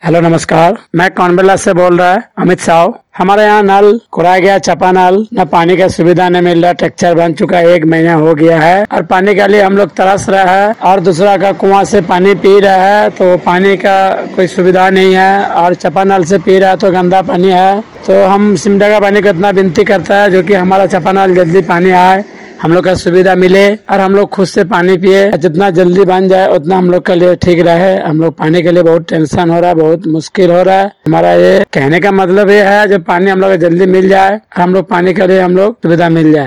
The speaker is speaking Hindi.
हेलो नमस्कार, मैं कौनबेला से बोल रहा है अमित साहू। हमारे यहाँ नल खुराया गया, चपा नल, न पानी का सुविधा नहीं मिल रहा। टेक्चर बन चुका है, 1 महीना हो गया है और पानी के लिए हम लोग तरस रहे हैं और दूसरा का कुआं से पानी पी रहे हैं तो पानी का कोई सुविधा नहीं है और चपा नल से पी रहा है तो गंदा पानी है। तो हम सिमडा का पानी को इतना विनती करता है जो कि हमारा चपा नल जल्दी पानी आए, हम लोग का सुविधा मिले और हम लोग खुद से पानी पिए। जितना जल्दी बन जाए उतना हम लोग के लिए ठीक रहे। हम लोग पानी के लिए बहुत टेंशन हो रहा है, बहुत मुश्किल हो रहा है। हमारा ये कहने का मतलब ये है जब पानी हम लोग को जल्दी मिल जाए, हम लोग पानी के लिए हम लोग सुविधा मिल जाए।